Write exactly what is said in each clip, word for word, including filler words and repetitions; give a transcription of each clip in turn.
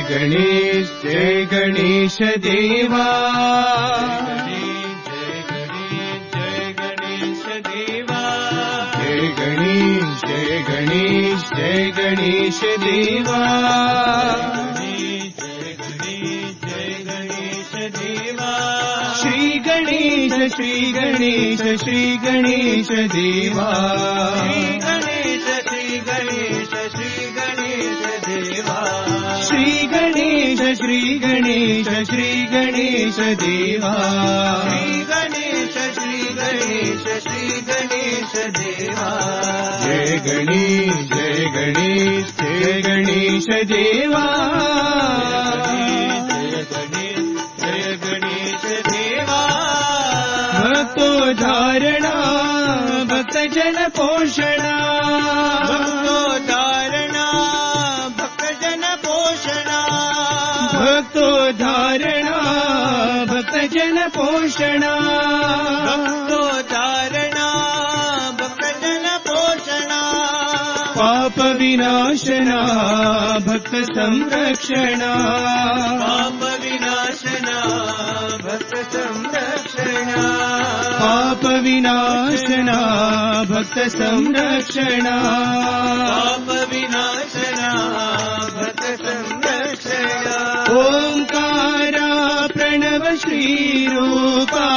गणेश जय गणेश देवा जय गणेश जय गणेश जय गणेश देवा श्री गणेश श्री गणेश श्री गणेश देवा श्री गणेश श्री गणेश श्री गणेश देवा जय गणेश जय गणेश जय गणेश देवा भक्तो धारणा भक्त जन पोषणा भक्तो धारणा भक्त जन पोषणा भक्तो धारणा भक्त जन पोषणा भक्तो धारणा भक्त जन पोषणा पाप विनाशना भक्त संरक्षणा पाप विनाशना भक्त संरक्षणा पाप विनाशना भक्त संरक्षणा पाप विनाशना भक्त संरक्षणा ओंकारा प्रणव श्री रूपा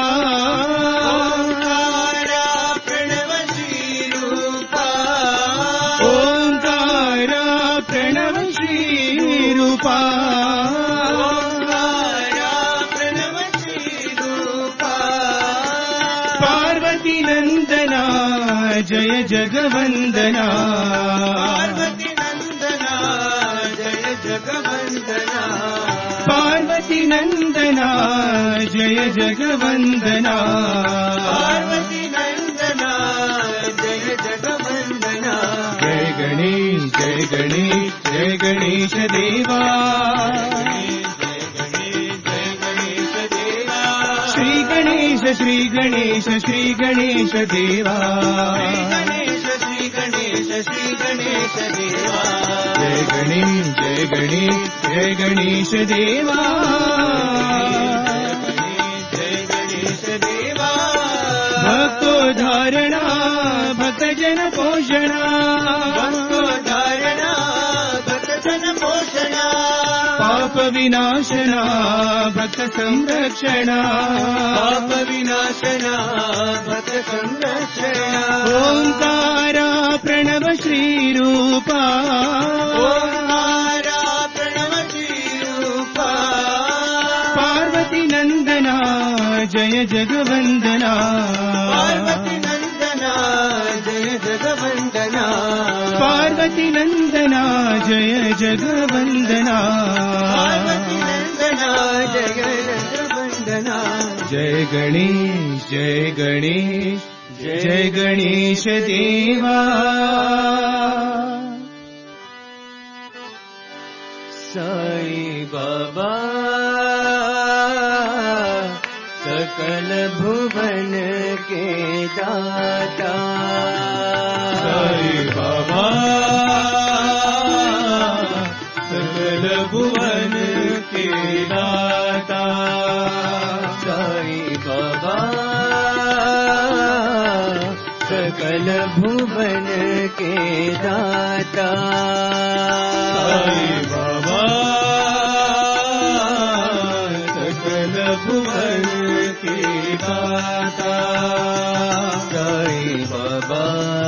ओंकारा प्रणव श्री रूपा ओंकारा प्रणव श्री रूपा नंदना जय जगवंदना पार्वती नंदना जय जगवंदना पार्वती नंदना जय जगवंदना पार्वती नंदना जय जगवंदना जय गणेश जय गणेश जय गणेश देवा श्री गणेश श्री गणेश देवा गणेश श्री गणेश श्री गणेश देवा जय गणेश जय गणेश जय गणेश देवा जय गणेश देवा भक्तो धारणा भक्त जन पोषणा भक्तो धारणा भक्त जन पोषणा पाप विनाशना भक्त संरक्षणा पाप विनाशना भक्त संरक्षणा ओंकारा प्रणव श्री रूपा ओंकारा प्रणव श्री रूपा पार्वती नंदना जय जगवंदना पार्वती नंदना जय जगवंदना पार्वती नंदना जय जगवंदना पार्वती नंदना जय जगवंदना जय गणेश जय गणेश जय गणेश देवा साई बाबा सकल भुवन के दाता साई बाबा सकल भुवन के दाता साई बाबा सकल भुवन के दाता साई बाबा सकल भुवन के दाता साई बाबा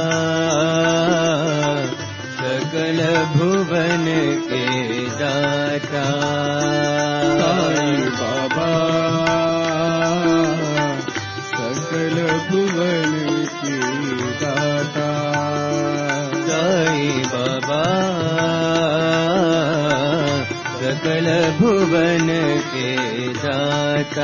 सकल भुवन के दाता साई बाबा सकल भुवन के दाता साई बाबा सकल भुवन के दाता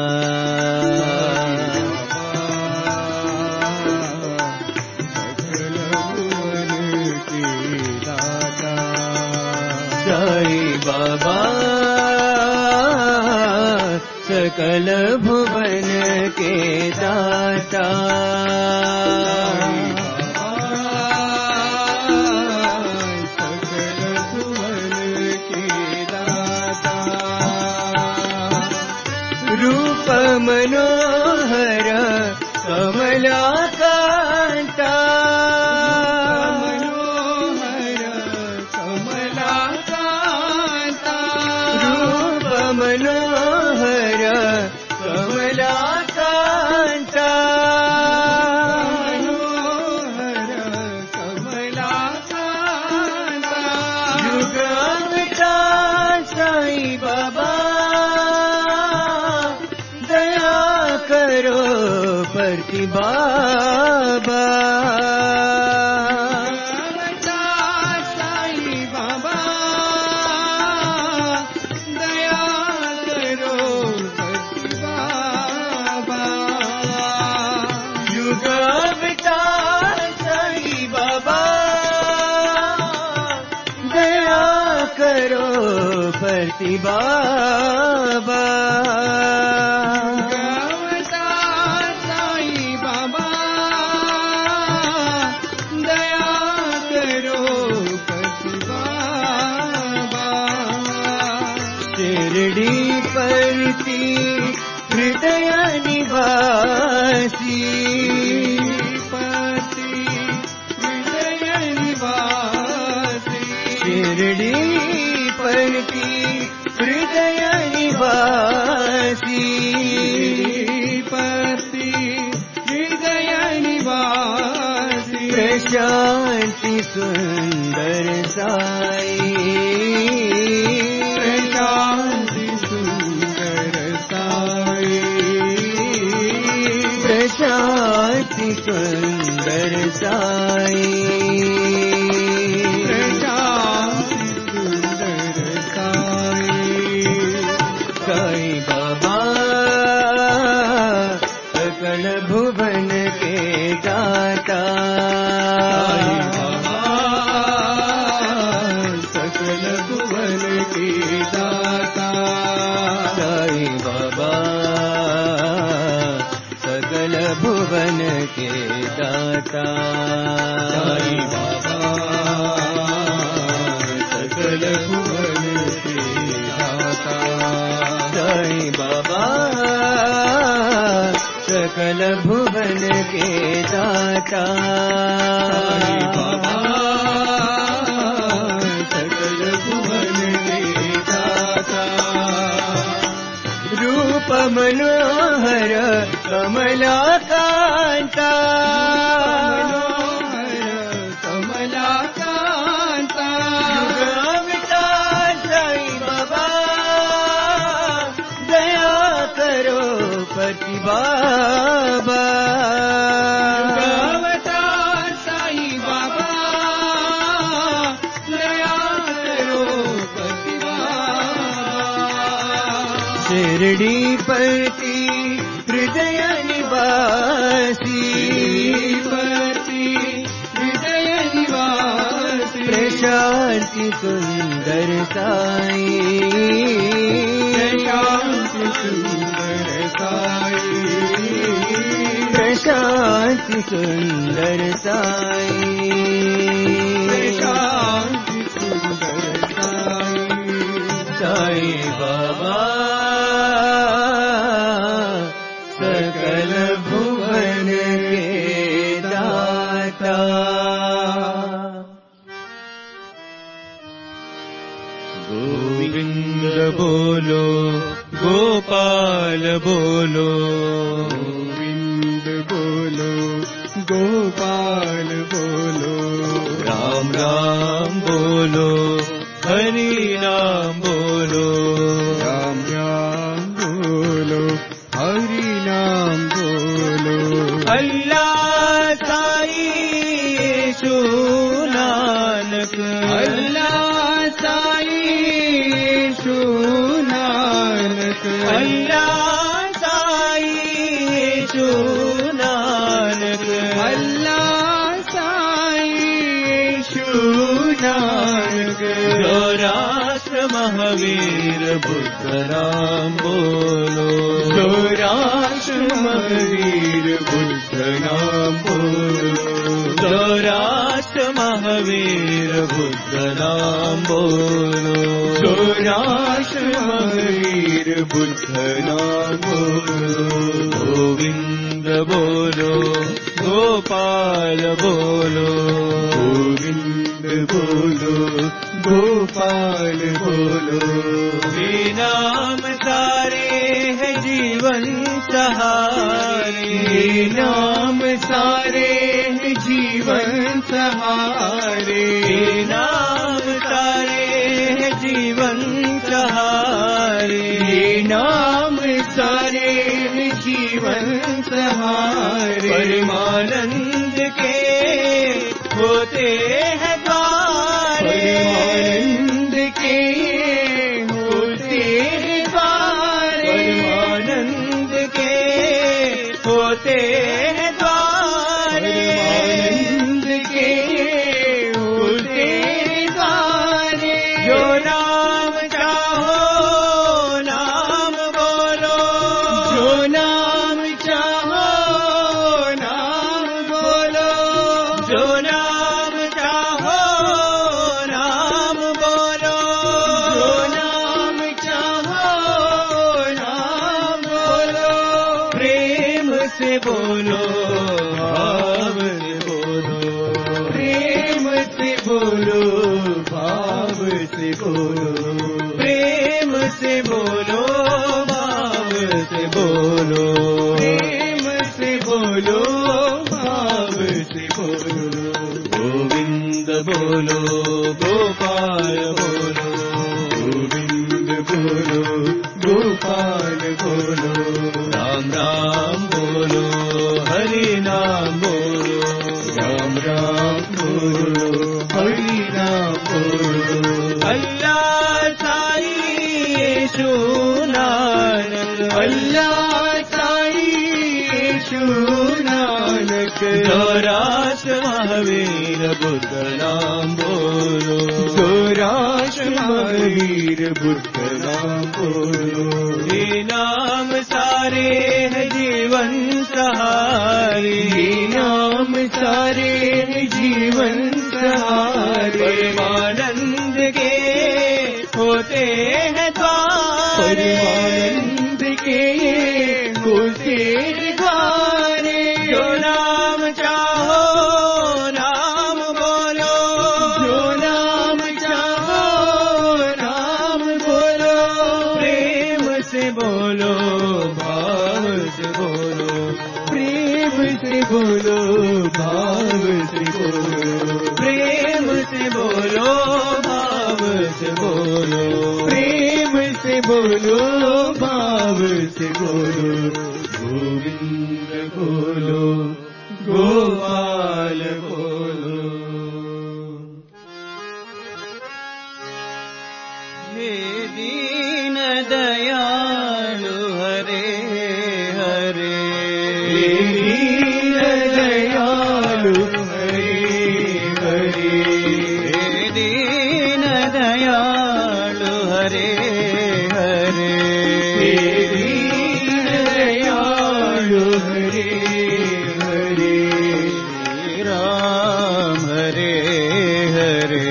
साई बाबा सकल भुवन के दाता सकल भुवन के दाता बाबा पति बाबा साई बाबा दया करो पति बाबा शिरडी परती हृदय निवासी पति हृदय निवासी शिरडी परती हृदय निवासी पति हृदय निवासी प्रशांति सुंदर साई प्रशांति सुंदर साई प्रशांति सुंदर साई भुवन के दाता सकल भुवन के दाता साई बाबा सकल भुवन के दाता साई बाबा सकल भुवन के दाता साई बाबा सकल भुवन के दाता सकल भुवन के दाता रूप मनोहर कमलाकांता कमलाकांता साई बाबा दया करो पति बाबा अवतार साई बाबा दया करो पति बाबा शिरडी परती हृदय निवासी पति हृदय निवासी प्रशांति सुंदर साई प्रशांति सुंदर साई प्रशांति सुंदर साई प्रशांति सुंदर साई साई बाबा सकल भुवन के दाता गोविंद बोलो गोपाल बोलो गोविंद बोलो गोपाल बोलो राम राम बोलो हरि नाम बोलो राम राम बोलो हरि नाम बोलो अल्लाह साई यीशु नानक अल्लाह साई यीशु नानक अल्लाह साई यीशु नानक अल्लाह साई यीशु नानक सौराष्ट्र महावीर बुद्ध नाम बोलो सौराष्ट्र महावीर बुद्ध नाम बोलो सौराष्ट्र महावीर बुद्ध नाम बोलो सौराष्ट्र महावीर बुद्ध नाम बोलो गोविंद बोलो गोपाल बोलो गोविंद बोलो गोपाल बोलो नाम सारे है जीवन सहारे नाम सारे है जीवन सहारे नाम सारे है जीवन सहारे नाम सारे है जीवन सहारे के होते हैं द्वार, परमानंद के होते हैं द्वार, परमानंद के होते हैं द्वार, परमानंद के होते द्वार। जो नाम चाहो नाम बोलो, जो नाम चाहो नाम बोलो, जो नाम चाहो नाम बोलो, जो नाम चाहो नाम बोलो। प्रेम से बोलो भाव से बोलो, प्रेम से बोलो भाव से बोलो, प्रेम से बोलो भाव से बोलो, प्रेम से बोलो भाव से बोलो। गोविंद बोलो गोपाल बोलो, गोविंद बोलो गोपाल बोलो, राम राम बोलो हरि नाम बोलो, राम राम बोलो हरि नाम बोलो। अल्लाह साई यीशु नानक, अल्लाह साई यीशु नानक, गौराश महावीर बुद्ध नाम बोलो, गौराश महावीर बुद्ध नाम बोलो। ये नाम सारे हैं जीवन सहारे, ये नाम सारे जीवन सहारे, परमानंद के होते हैं द्वार, परमानंद के होते द्वारे। जो नाम चाहो नाम बोलो, जो नाम चाहो नाम बोलो, प्रेम से बोलो भाव से बोलो, प्रेम से बोलो भाव से बोलो, प्रेम से बोलो भाव से बोलो, प्रेम से बोलो भाव से बोलो। गोविंद बोलो गोपाल बोलो। हे दीन दयालु हरे हरे, हे दीन दयालु हरे हरे, हे दीन दयालु हरे हरे, हे दीन दयालु हरे हरे, श्री राम हरे हरे,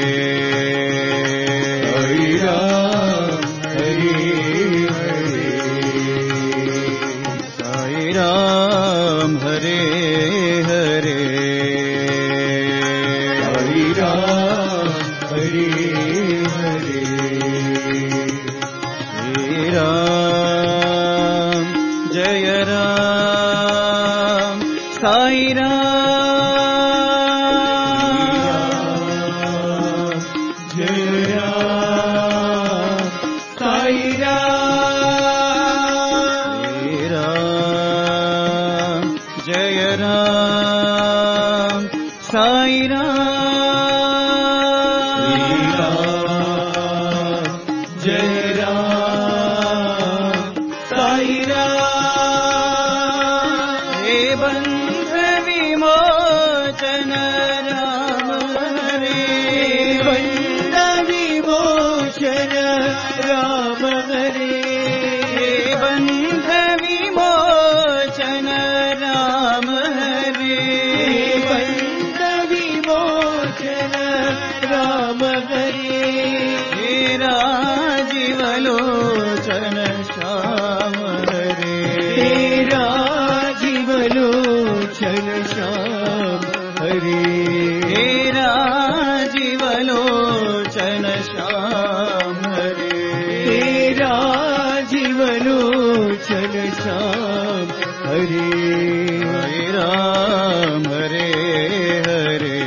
हरि राम हरे हरे, साई राम हरे हरे, हरि राम हरे हरे, श्री राम जय राम, साई राम, जय राम साई राम, श्री राम जय राम, साई राम, जय राम साई राम। हे बंध विमोचन राम हरे, बंद विमोचन राम हरे, हे बंध विमोचन राम हरे, बंद विमोचन राम हरे, हे राजीवलोचन श्याम हरे, तेरा जीवलोचन श्याम हरे, हे राजीवलोचन श्याम हरे, तेरा जीवलोचन श्याम हरे, हरे राम हरे हरे,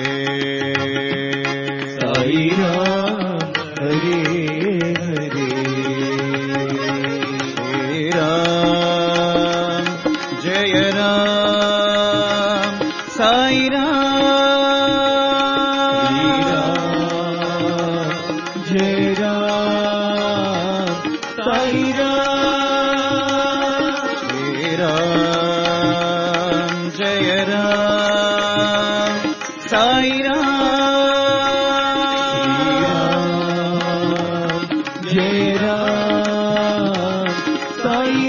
साई राम हरे हरे, श्री राम जय राम, साई साई राम जय राम साई राम जय राम जय राम साई राम जय राम साई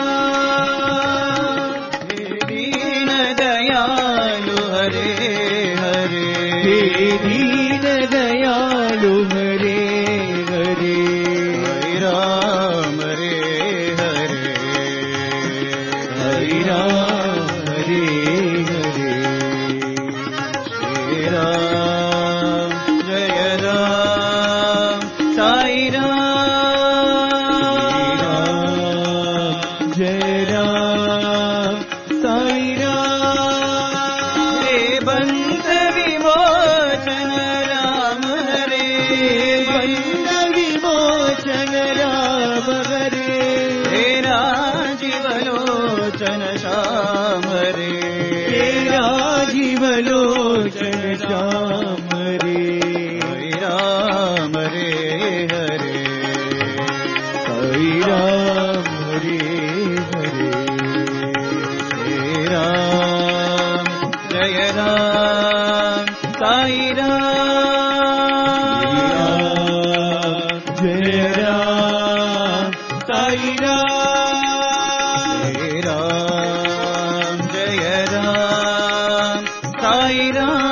राम दीन दयालु हरे हरे दीन दयालु हरे हरे हरे राम हरे हरे हरे राम हरे हरे श्री राम जय राम साई राम जय राम साई राम हे बंध विमोचन राम हरे बंध विमोचन राम हरे हे राजीवलोचन श्याम हरे हे राजीवलोचन श्याम हरे हरे राम हरे हरे हरे राम हरे हरे हे राम जय राम साई राम जय राम साई राम हे राम जय राम साई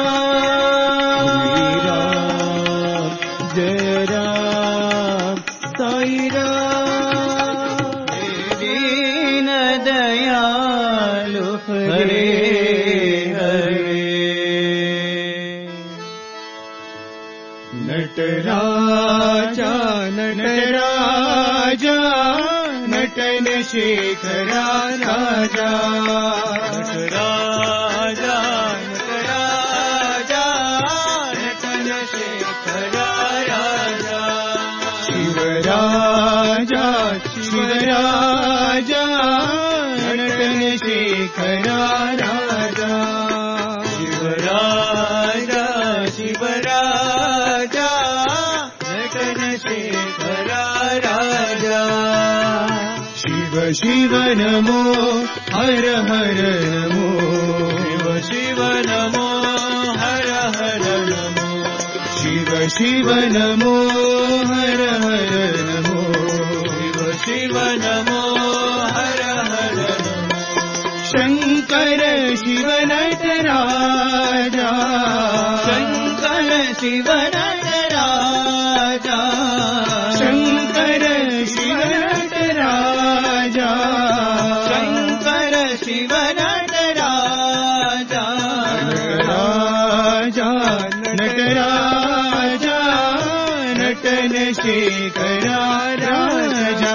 राम जय राम साई राम दीन दयालु हरे हरे नटराजा नटराजा नटन शेखरा राजा नटराजा नटराजा नटन शेखरा राजा शिवराजा शिवराजा नटन शेखरा राजा शिवराजा शिवराजा नटन शेखरा राजा शिव शिव नमो हर हर नमो शिव शिव नमो हर हर नमो शिव शिव नमो हर हर नमो शिव शिव नमो हर हर नमो शंकर शिव नटराजा शंकर शिव नटराजा शंकर शिव नटराजा शंकर शिव नटराजा नटराजा नटराजा नटन शेखरा राजा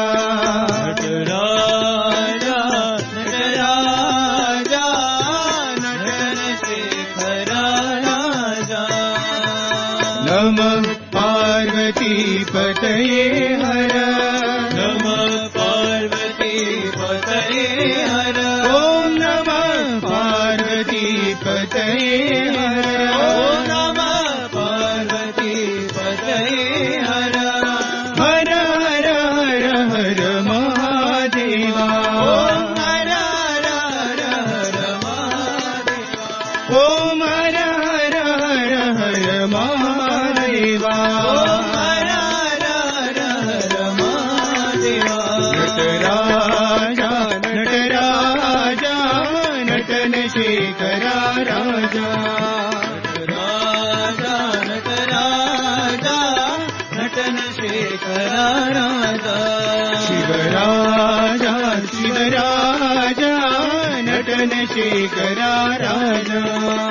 नटराजा नटराजा नटन शेखरा राजा नमः पार्वती पतये हर नमः पार्वती पतये हर ओम नमः पार्वती पतये हर ओम नमः पार्वती पतये हर हर हर हर हर महादेवा ओम हर हर हर हर महादेवा ओम हर हर हर हर महादेवा ओम हर हर हर हर महादेवा नटराजा नटराजा नटन शेखरा राजा नटराजा नटराजा नटन शेखरा राजा शिवराजा शिवराजा नटन शेखरा राजा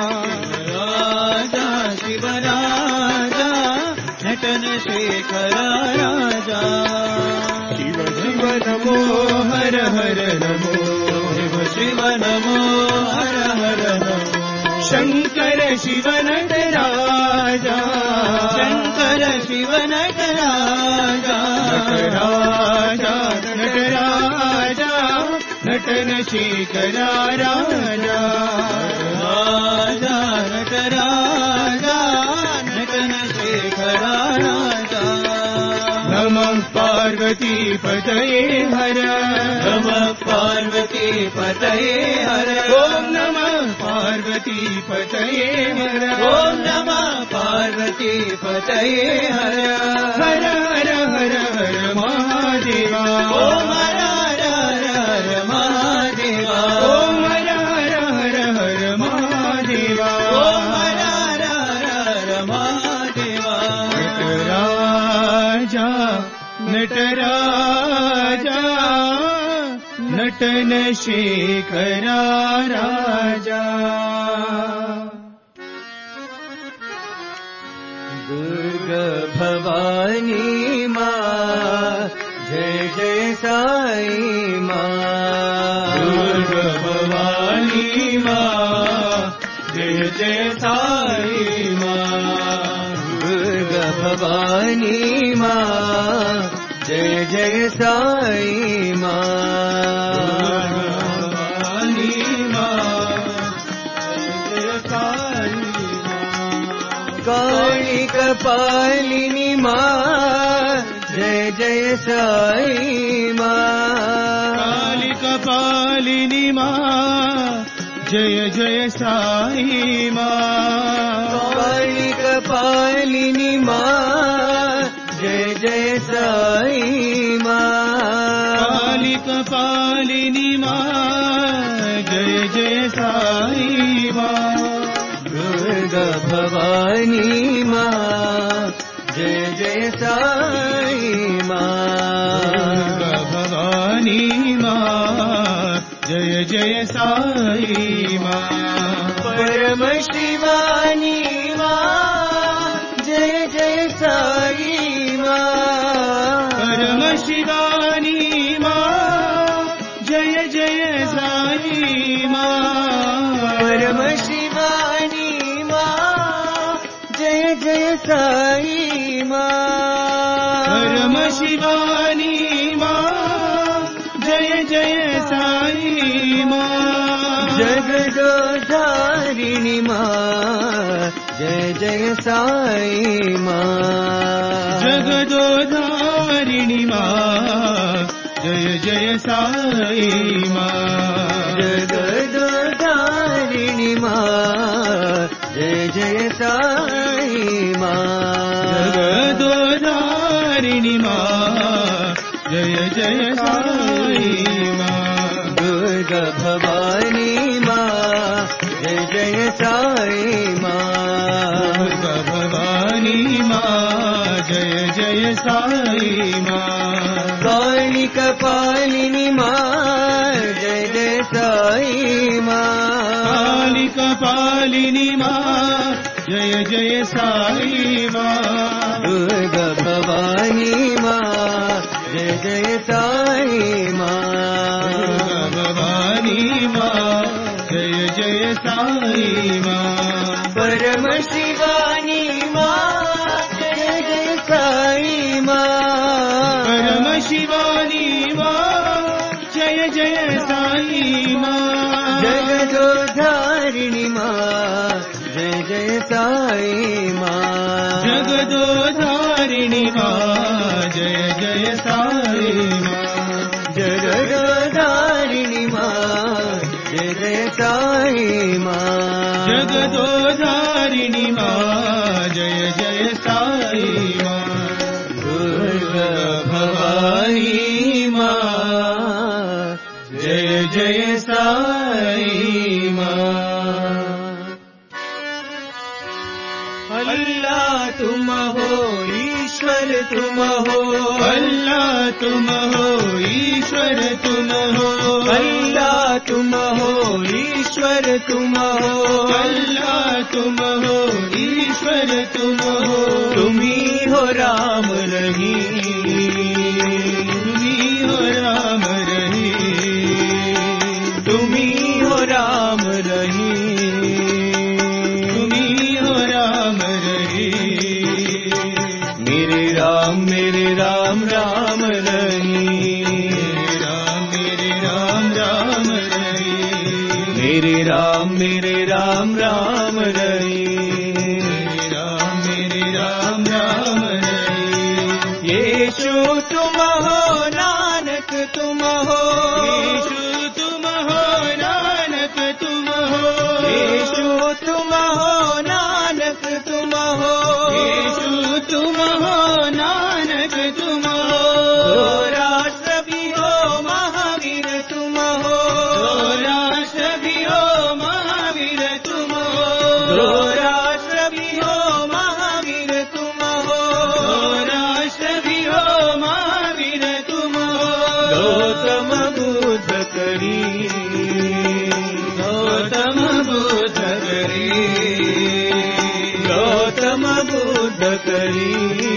राजा शिवराजा नटन शेखरा राजा शिव शिव नमो हर हर नमो शिव शिव नमो हर हर नमो शंकर शिव नटराजा शंकर शिव नटराजा नटराजा नटराजा नटन शेखरा राजा राजा राजा नटन शेखरा राजा नमः पार्वती पतये हर नमः पार्वती पतये हर ओम नमः पार्वती पतये हर ओम नमः पार्वती पतये हर हर हर हर हर महादेवा ओम हर हर हर महादेवा ओम हर हर हर हर महादेवा ओम हर हर हर महादेवा नटराजा नटराजा नटन शेखरा राजा दुर्गा भवानी माँ जय जय साई माँ दुर्गा भवानी माँ जय जय साई माँ दुर्गा भवानी माँ जय जय साई माँ भवानी माँ जय साई काली कपालिनी माँ जय जय साई माँ काली कपालिनी माँ जय जय साई माँ काली कपालिनी माँ जय जय साई माँ काली कपालिनी माँ जय जय साई माँ दुर्गा भवानी माँ जय जय साई माँ दुर्गा भवानी माँ जय जय साई माँ परम शिवानी माँ जय जय साई माँ परम शिवानी माँ जय जय साई माँ परम शिवानी माँ जय जय साई माँ परम शिवानी माँ जय जय साई माँ जगदोधारिणी माँ जय जय साई माँ जगदोधारिणी माँ जय जय साई माँ जगदोधारिणी माँ जय जय साई माँ जगदोधारिणी माँ जय जय साई माँ दुर्गा भवानी माँ जय जय साई माँ दुर्गा भवानी माँ जय जय साई माँ काली कपालिनी माँ जय जय साई माँ काली कपालिनी माँ जय जय साई माँ दुर्गा भवानी माँ जय जय साई माँ दुर्गा भवानी माँ जय जय साई माँ परम शिवानी माँ जय जय साई माँ परम शिवानी माँ जय जय साई माँ जगदोधारिणी माँ जय जय साई माँ जगदोधारिणी माँ जय जय साई माँ जगदोधारिणी माँ जय जय साई माँ जगदोधारिणी माँ जय जय साई माँ दुर्गा भवानी माँ जय जय साई माँ अल्लाह तुम हो ईश्वर तुम हो अल्लाह तुम हो ईश्वर तुम हो अल्लाह तुम हो ईश्वर तुम हो अल्लाह तुम हो ईश्वर तुम हो तुम ही हो राम रहीम तुम ही हो राम रहीम तुम ही हो राम रहीम तुम ही हो राम रहीम मेरे राम मेरे राम राम रहीम राम मेरे राम राम रहीम मेरे राम मेरे राम राम रहीम गौतम बुद्ध करी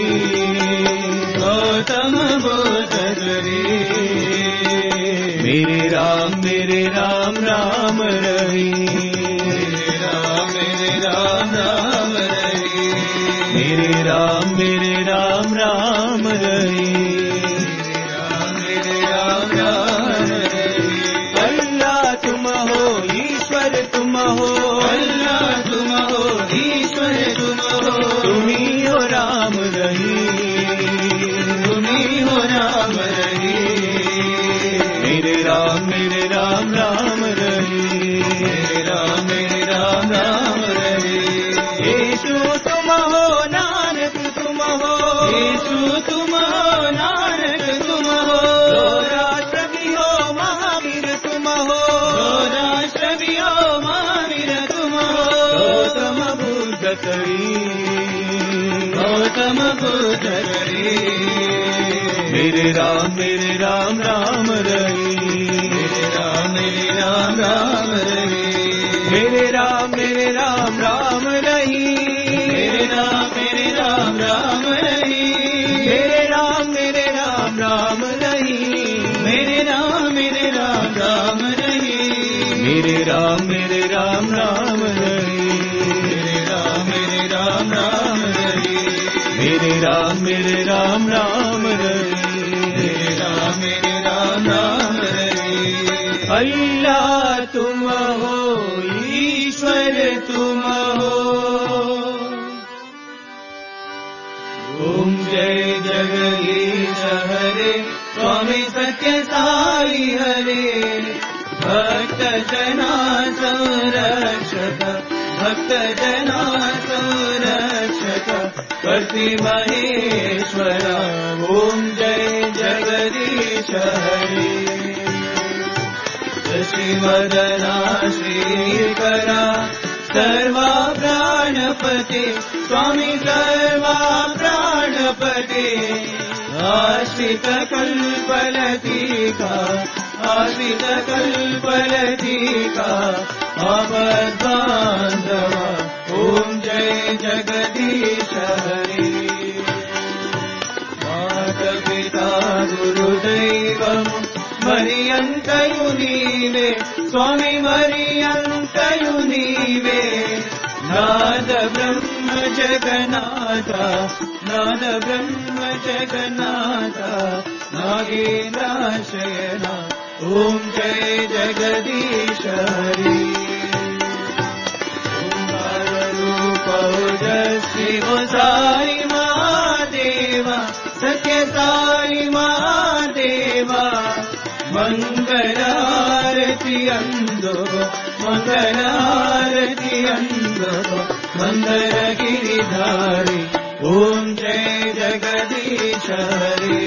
गौतम बुद्ध करी मेरे राम मेरे राम राम रही मेरे राम मेरे राम राम रही मेरे राम मेरे राम राम रही मेरे राम मेरे राम राम रही अल्लाह तुम हो ईश्वर तुम हो अल्लाह तुम हो ईश्वर तुम हो तुम्ही हो राम रही तुम्ही हो राम रही मेरे राम मेरे राम राम रही मेरे राम मेरे राम राम रही यीशु तुम हो नानक तुम हो यीशु तुम हो नानक तुम हो राष्ट्र भी हो महावीर तुम हो राष्ट्र भी हो महावीर तुम हो गौतम बुद्ध करी गौतम बुद्ध करी मेरे राम मेरे राम राम रही मेरे राम मेरे राम राम रही मेरे राम मेरे राम राम रही मेरे राम मेरे राम राम रही मेरे राम मेरे राम राम रही मेरे राम मेरे राम राम रही मेरे राम मेरे राम राम रही मेरे राम मेरे राम राम रही मेरे राम मेरे राम राम रही मेरे राम मेरे राम राम रही अल्लाह तुम हो ईश्वर तुम हो ओम जय जगदीश हरे स्वामी सत्य साई हरे भक्त जना संरक्षक भक्त जना संरक्षक कर्ति महेश्वर ओम जय जगदीश हरे श्रीवदना श्रीकरा सर्वा प्राणपते स्वामी सर्वा प्राणपते आश्रित कल्पलतिका आश्रित कल्पलतिका आपद्बान्धवा ओम जय जगदीश हरे माता पिता गुरुदैवम् मरियन्तयु नीवे स्वामी मरियन्तयु नीवे नाद ब्रह्म जगन्नाथ नाद ब्रह्म जगन्नाथ नागेन्द्राशयना ओम जय जगदीश हरे ओंकार रूप ओजस्वी ओ साई महादेवा सत्य साई महादेवा मंगलारति अंदो मंगलारति अंदो मंदर गिरिधारी ओम जय जगदीश हरे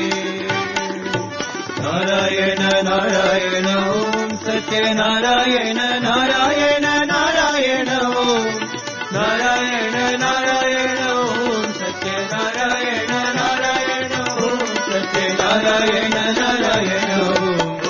नारायण नारायण ओम सत्य नारायण नारायण नारायण ओम नारायण नारायण ओम सत्य नारायण नारायण ओम सत्य नारायण नारायण ओम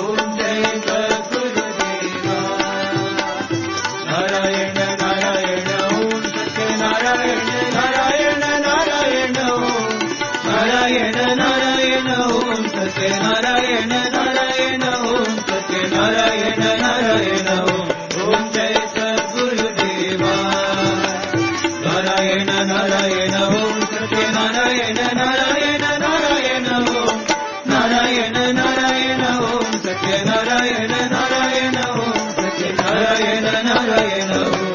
नारायण नारायण ओम सत्य नारायण नारायण ओम ओम जय सद्गुरुदेवा नारायण नारायण ओम सत्य नारायण नारायण नारायण ओम नारायण नारायण ओम सत्य नारायण नारायण ओम सत्य नारायण नारायण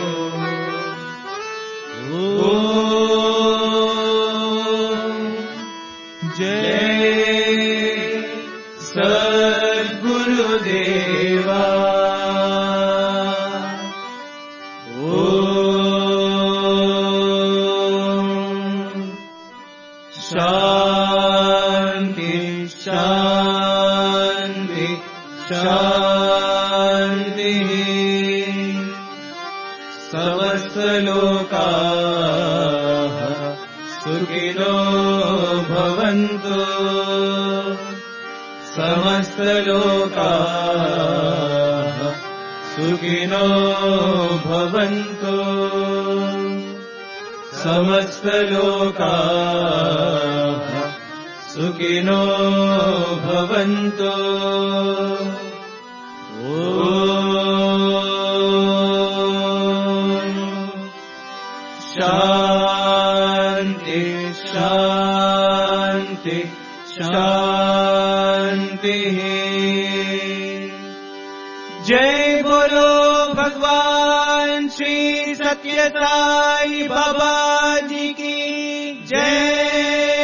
ओम जय सद्गुरुदेवा ओम शांति शांति शांति समस्त लोकाः सुखिनो भवन्तु समस्त लोकाः सुखिनो भवन्तु समस्तलोकाः सुखिनो भवन्तु। ॐ शान्ति शान्ति शान्तिः। जय बोलो भगवान श्री सत्य साई बाबा जी की जय।